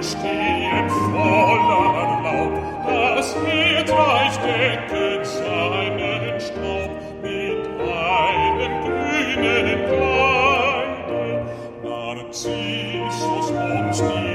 stehen voller Laub, das Erdreich decket seinen Staub mit einem grünen Kleide. Narzissus und die